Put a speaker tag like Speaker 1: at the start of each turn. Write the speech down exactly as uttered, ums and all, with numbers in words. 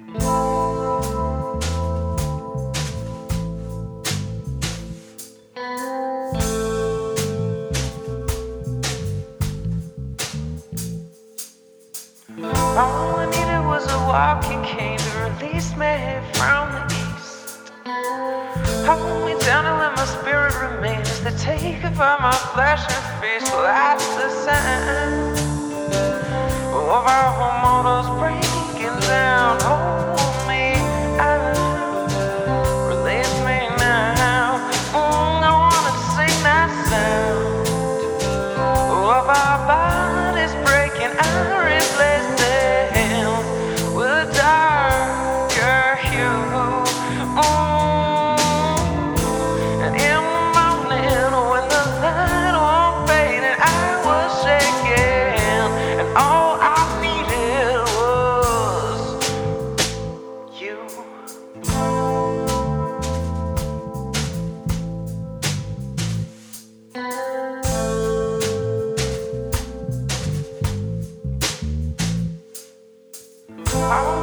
Speaker 1: All I needed was a walking cane to release me from the east. Hold me down and let my spirit remain as they take apart my flesh and face. So that's the sign of our home motors breaking down. Hold me out, release me now. Mm, I wanna sing that sound of our bodies breaking out. Replace them with a darker hue. Mm. And in the morning when the light won't fade and I was shaking and all I needed was you. Oh.